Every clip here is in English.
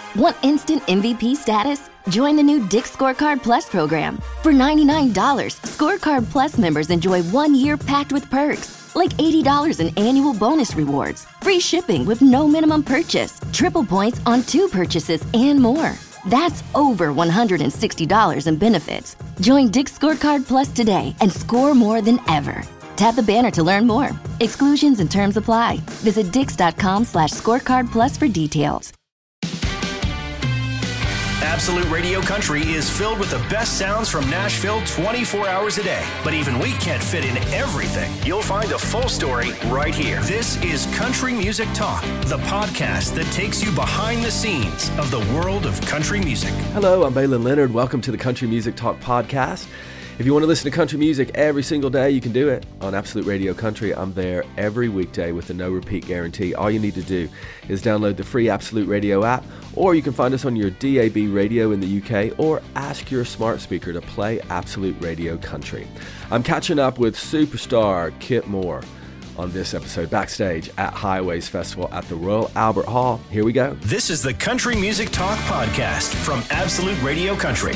Want instant MVP status? Join the new Dick's Scorecard Plus program. For $99, Scorecard Plus members enjoy 1 year packed with perks, like $80 in annual bonus rewards, free shipping with no minimum purchase, triple points on 2 purchases, and more. That's over $160 in benefits. Join Dick's Scorecard Plus today and score more than ever. Tap the banner to learn more. Exclusions and terms apply. Visit dix.com/scorecard plus for details. Absolute Radio Country is filled with the best sounds from Nashville 24 hours a day. But even we can't fit in everything. You'll find a full story right here. This is Country Music Talk, the podcast that takes you behind the scenes of the world of country music. Hello, I'm Baylin Leonard. Welcome to the Country Music Talk podcast. If you want to listen to country music every single day, you can do it on Absolute Radio Country. I'm there every weekday with a no-repeat guarantee. All you need to do is download the free Absolute Radio app, or you can find us on your DAB radio in the UK, or ask your smart speaker to play Absolute Radio Country. I'm catching up with superstar Kip Moore on this episode backstage at Highways Festival at the Royal Albert Hall. Here we go. This is the Country Music Talk podcast from Absolute Radio Country.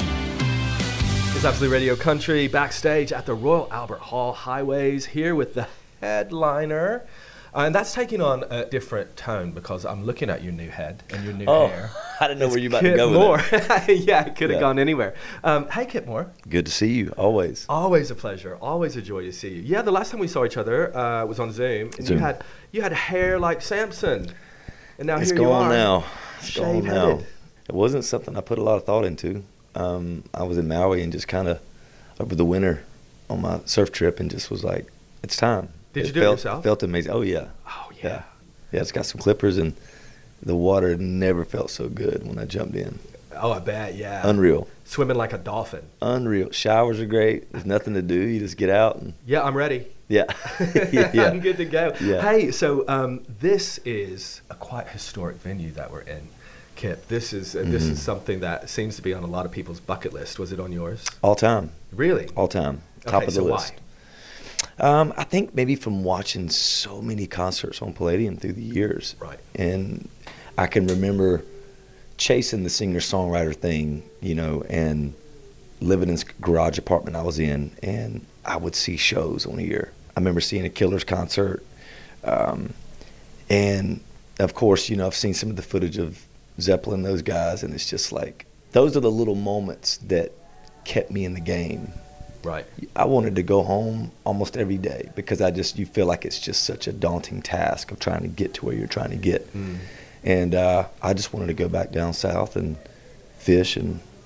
It's Absolute Radio Country backstage at the Royal Albert Hall, Highways, here with the headliner. And that's taking on a different tone because I'm looking at your new head and your new hair. I didn't know where you were about Kip to go Moore. with it. Yeah, it could have gone anywhere. Hey, Kip Moore. Good to see you, always. Always a pleasure. Always a joy to see you. Yeah, the last time we saw each other was on Zoom. And Zoom. You had hair like Samson. And now It's here you are. gone now. It's gone now. Shave-headed. It wasn't something I put a lot of thought into. I was in Maui and just kind of over the winter on my surf trip and just was like, it's time. Did you do it yourself? It felt amazing. Oh, yeah. Oh, yeah. Yeah, it's got some clippers and the water never felt so good when I jumped in. Oh, I bet, yeah. Unreal. Swimming like a dolphin. Unreal. Showers are great. There's nothing to do. You just get out and Yeah, I'm ready. yeah. Yeah. I'm good to go. Yeah. Hey, so this is a quite historic venue that we're in, Kip. This is something that seems to be on a lot of people's bucket list. Was it on yours? All time. Really? All time. Top of the list. Why? I think maybe from watching so many concerts on Palladium through the years. Right. And I can remember chasing the singer-songwriter thing, and living in this garage apartment I was in, and I would see shows on a year. I remember seeing a Killers concert. And, of course, I've seen some of the footage of Zeppelin, those guys, and it's just like, those are the little moments that kept me in the game. Right. I wanted to go home almost every day because you feel like it's just such a daunting task of trying to get to where you're trying to get. Mm. And I just wanted to go back down south and fish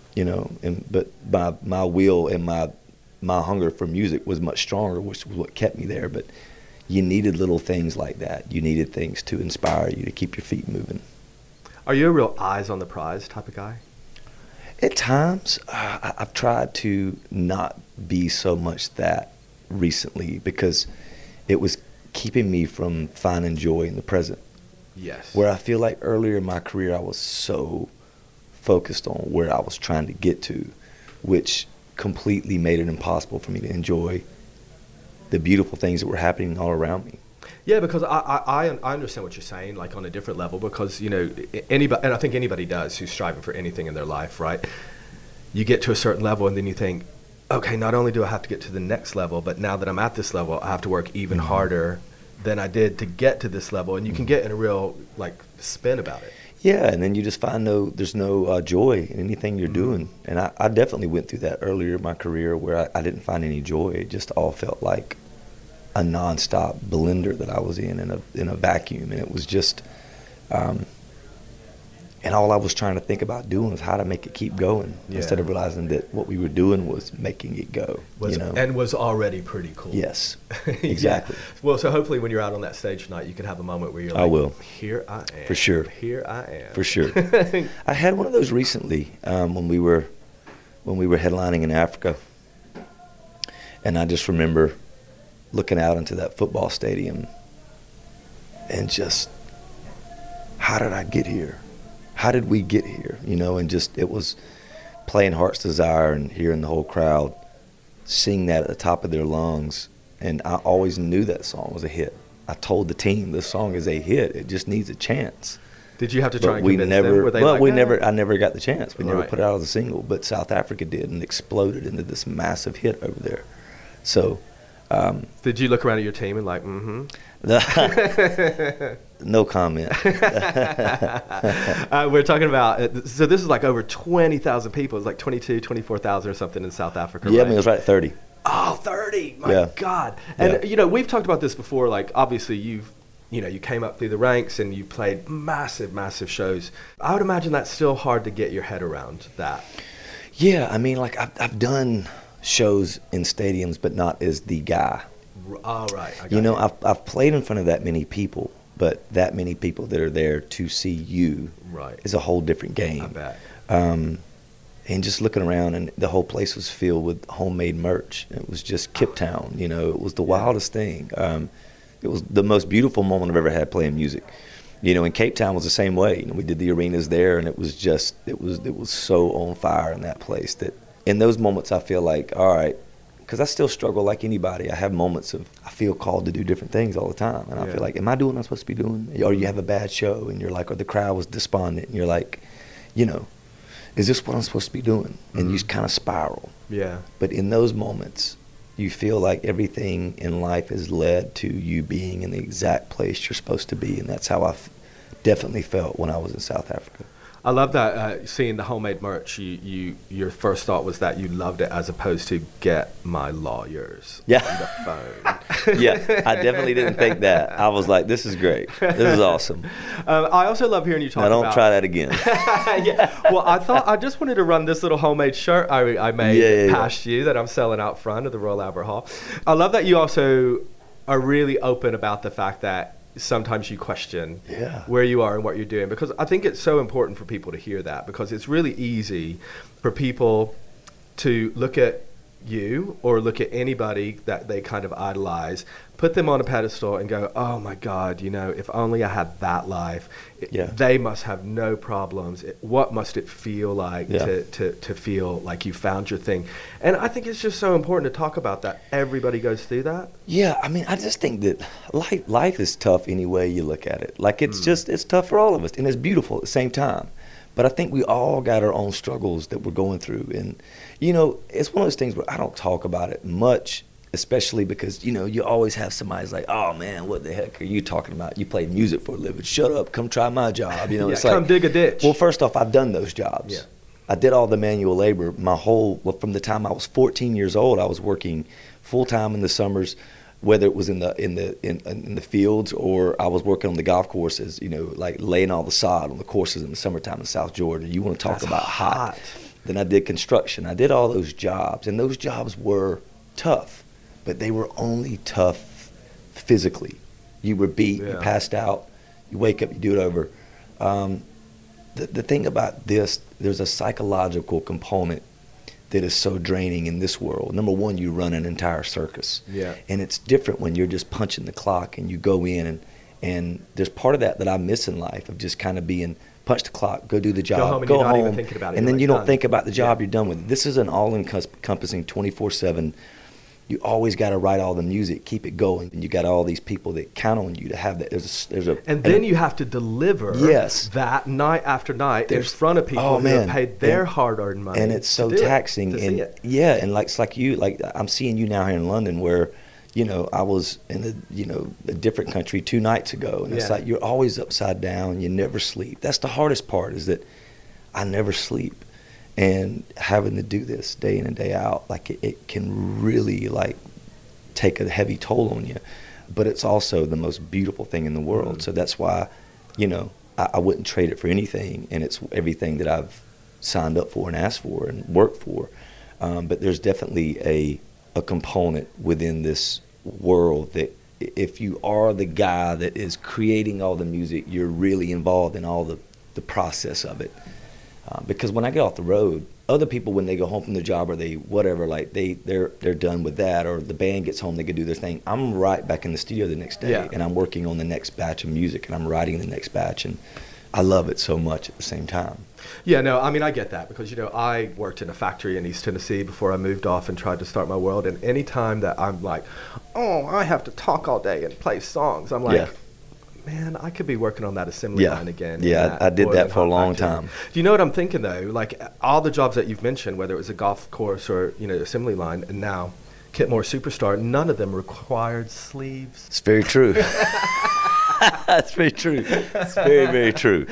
but my will and my hunger for music was much stronger, which was what kept me there. But you needed little things like that. You needed things to inspire you to keep your feet moving. Are you a real eyes on the prize type of guy? At times, I've tried to not be so much that recently because it was keeping me from finding joy in the present. Yes. Where I feel like earlier in my career, I was so focused on where I was trying to get to, which completely made it impossible for me to enjoy the beautiful things that were happening all around me. Yeah, because I understand what you're saying, like on a different level, because, anybody, and I think anybody does who's striving for anything in their life, right? You get to a certain level and then you think, okay, not only do I have to get to the next level, but now that I'm at this level, I have to work even harder than I did to get to this level. And you can get in a real, spin about it. Yeah, and then you just find there's no joy in anything you're doing. And I definitely went through that earlier in my career where I didn't find any joy. It just all felt like a nonstop blender that I was in a vacuum, and it was just, and all I was trying to think about doing was how to make it keep going instead of realizing that what we were doing was making it go. And was already pretty cool. Yes, exactly. Yeah. Well, so hopefully when you're out on that stage tonight, you can have a moment where you're like, I will. Here I am. For sure. Here I am. For sure. I had one of those recently when we were headlining in Africa, and I just remember looking out into that football stadium and just, how did I get here? How did we get here? And just, it was playing Heart's Desire and hearing the whole crowd sing that at the top of their lungs. And I always knew that song was a hit. I told the team, this song is a hit. It just needs a chance. Did you have to try and we convince never, them? Were they well, like, we "Eh"? never, I never got the chance. We never Right. put it out as a single, but South Africa did and exploded into this massive hit over there. So, Did you look around at your team and like, mm-hmm? no comment. We're talking about, so this is like over 20,000 people. It's like 24,000 or something in South Africa, Yeah, right? I mean, it was right at 30. Oh, 30. My Yeah. God. And, Yeah. we've talked about this before. Like, obviously, you came up through the ranks and you played massive, massive shows. I would imagine that's still hard to get your head around that. Yeah, I mean, like, I've done shows in stadiums, but not as the guy. Oh, right. I got You know, I've played in front of that many people, but that many people that are there to see you Right. is a whole different game. I bet. And just looking around, and the whole place was filled with homemade merch. It was just Kip Town, it was the wildest thing. It was the most beautiful moment I've ever had playing music. And Cape Town was the same way. We did the arenas there, and it was so on fire in that place that in those moments I feel like, all right, because I still struggle like anybody. I have moments of I feel called to do different things all the time, and I feel like, am I doing what I'm supposed to be doing? Or you have a bad show, and you're like, or the crowd was despondent, and you're like, is this what I'm supposed to be doing? And you just kind of spiral. Yeah. But in those moments, you feel like everything in life has led to you being in the exact place you're supposed to be, and that's how I definitely felt when I was in South Africa. I love that, seeing the homemade merch. Your first thought was that you loved it as opposed to get my lawyers on the phone. Yeah, I definitely didn't think that. I was like, this is great. This is awesome. I also love hearing you talk about... Now don't try that again. Yeah. Well, I just wanted to run this little homemade shirt I made past you that I'm selling out front of the Royal Albert Hall. I love that you also are really open about the fact that sometimes you question where you are and what you're doing, because I think it's so important for people to hear that, because it's really easy for people to look at you or look at anybody that they kind of idolize, put them on a pedestal and go, oh my God, if only I had that life. They must have no problems. What must it feel like to feel like you found your thing? And I think it's just so important to talk about that. Everybody goes through that. Yeah, I mean, I just think that life is tough any way you look at it. Like, it's tough for all of us, and it's beautiful at the same time. But I think we all got our own struggles that we're going through. And, it's one of those things where I don't talk about it much, especially because, you always have somebody's like, oh, man, what the heck are you talking about? You play music for a living. Shut up. Come try my job. It's come like, dig a ditch. Well, first off, I've done those jobs. Yeah. I did all the manual labor from the time I was 14 years old. I was working full-time in the summers, whether it was in the fields or I was working on the golf courses, like laying all the sod on the courses in the summertime in South Georgia. You want to talk about hot. Then I did construction. I did all those jobs, and those jobs were tough, but they were only tough physically. You were beat, you passed out, you wake up, you do it over. The thing about this, there's a psychological component that is so draining in this world. Number one, you run an entire circus. Yeah. And it's different when you're just punching the clock and you go in and there's part of that I miss in life, of just kind of being punch the clock, go do the job, go home, not even thinking about it, and then like you don't done. think about the job, you're done with it. This is an all-encompassing 24/7. You always got to write all the music, keep it going, and you got all these people that count on you to have that. Then you have to deliver that night after night in front of people who have paid their hard-earned money. And it's so taxing. And like you, like I'm seeing you now here in London, where I was in a different country 2 nights ago, and it's like you're always upside down. You never sleep. That's the hardest part, is that I never sleep. And having to do this day in and day out, like it can really like take a heavy toll on you. But it's also the most beautiful thing in the world. Mm. So that's why, I wouldn't trade it for anything. And it's everything that I've signed up for and asked for and worked for. But there's definitely a component within this world that if you are the guy that is creating all the music, you're really involved in all the process of it. Because when I get off the road, other people, when they go home from their job or they whatever, like they're done with that, or the band gets home, they can do their thing. I'm right back in the studio the next day, and I'm working on the next batch of music, and I'm writing the next batch, and I love it so much at the same time. Yeah, no, I mean, I get that, because, I worked in a factory in East Tennessee before I moved off and tried to start my world, and any time that I'm like, oh, I have to talk all day and play songs, I'm like, man, I could be working on that assembly line again. Yeah, I did that for a long time. Do you know what I'm thinking though? Like all the jobs that you've mentioned, whether it was a golf course or assembly line, and now Kitmore Superstar, none of them required sleeves. It's very true. That's very true. It's very, very true.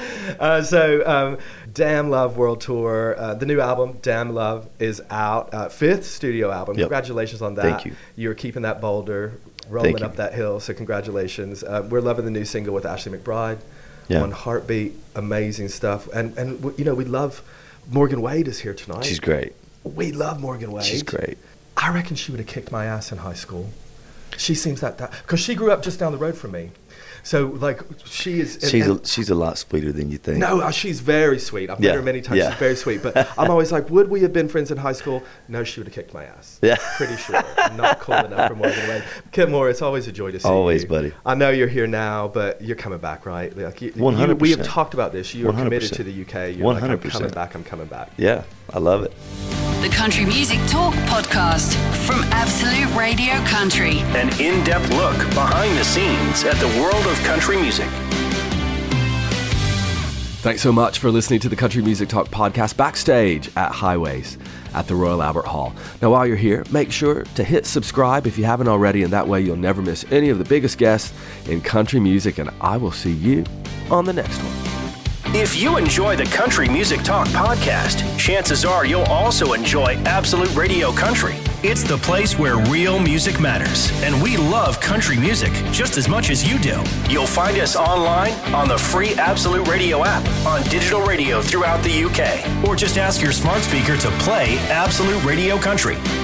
Damn Love World Tour, the new album, Damn Love, is out. 5th studio album. Yep. Congratulations on that. Thank you. You're keeping that boulder, rolling up that hill, so congratulations. We're loving the new single with Ashley McBryde. Yeah. On Heartbeat, amazing stuff. And we love, Morgan Wade is here tonight. She's great. We love Morgan Wade. She's great. I reckon she would have kicked my ass in high school. She seems that because she grew up just down the road from me. So, like, she is... She's a lot sweeter than you think. No, she's very sweet. I've met her many times. Yeah. She's very sweet. But I'm always like, would we have been friends in high school? No, she would have kicked my ass. Yeah. Pretty sure. I'm not cool enough for Morgan Wade. Kitmore, it's always a joy to see you. Always, buddy. I know you're here now, but you're coming back, right? Like, 100%. We have talked about this. You're 100%. committed to the UK. You're 100%. like, I'm coming back. Yeah, I love it. The Country Music Talk podcast from Absolute Radio Country. An in-depth look behind the scenes at the world of country music. Thanks so much for listening to the Country Music Talk podcast backstage at Highways at the Royal Albert Hall. Now, while you're here, make sure to hit subscribe if you haven't already, and that way you'll never miss any of the biggest guests in country music, and I will see you on the next one. If you enjoy the Country Music Talk podcast, chances are you'll also enjoy Absolute Radio Country. It's the place where real music matters, and we love country music just as much as you do. You'll find us online on the free Absolute Radio app, on digital radio throughout the UK, or just ask your smart speaker to play Absolute Radio Country.